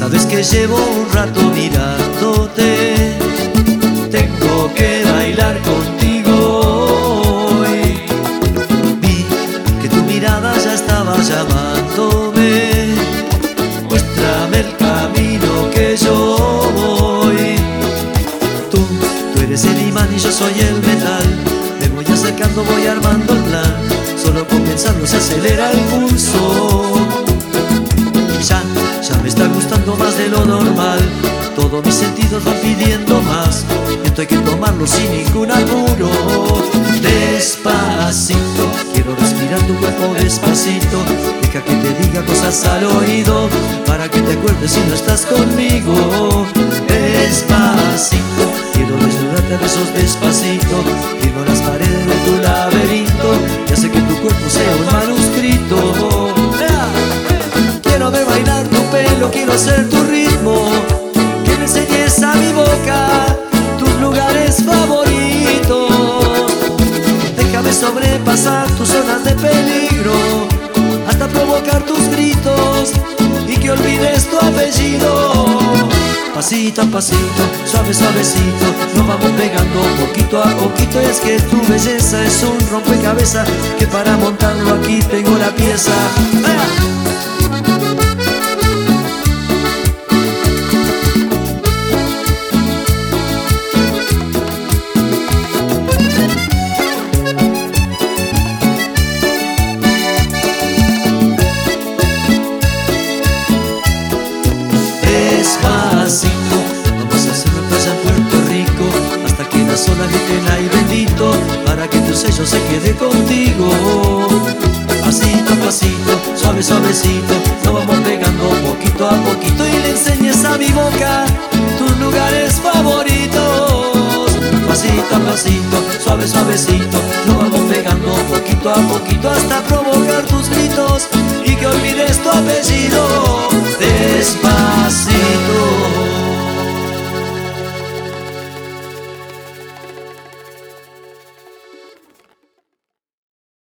Sabes que llevo un rato mirándote, tengo que bailar contigo hoy. Vi que tu mirada ya estaba llamándome, muéstrame el camino que yo voy. Tú eres el imán y yo soy el metal, me voy acercando, voy armando el plan, solo con pensarlo se acelera el pulso. Ya me está gustando más de lo normal, todos mis sentidos van pidiendo más, esto hay que tomarlo sin ningún apuro. Despacito, quiero respirar tu cuerpo despacito, deja que te diga cosas al oído, para que te acuerdes si no estás conmigo. Despacito, quiero desnudarte a besos despacito, firmo las paredes de tu laberinto y hace que tu cuerpo sea un manuscrito. Quiero ver bailar tu pelo, quiero hacer tu ritmo, que me enseñes a mi boca tus lugares favoritos. Déjame sobrepasar tus zonas de peligro, hasta provocar tus gritos y que olvides tu apellido. Pasito a pasito, suave suavecito, nos vamos pegando poquito a poquito. Y es que tu belleza es un rompecabezas, que para montarlo aquí tengo la pieza. Despacito, vamos a hacer una playa en Puerto Rico, hasta que las olas griten ay bendito, para que tu sello se quede contigo. Pasito a pasito, suave suavecito, nos vamos pegando poquito a poquito y le enseñes a mi boca tus lugares favoritos. Pasito a pasito, suave suavecito, nos vamos pegando poquito a poquito, hasta provocar tus gritos y que olvides tu apellido.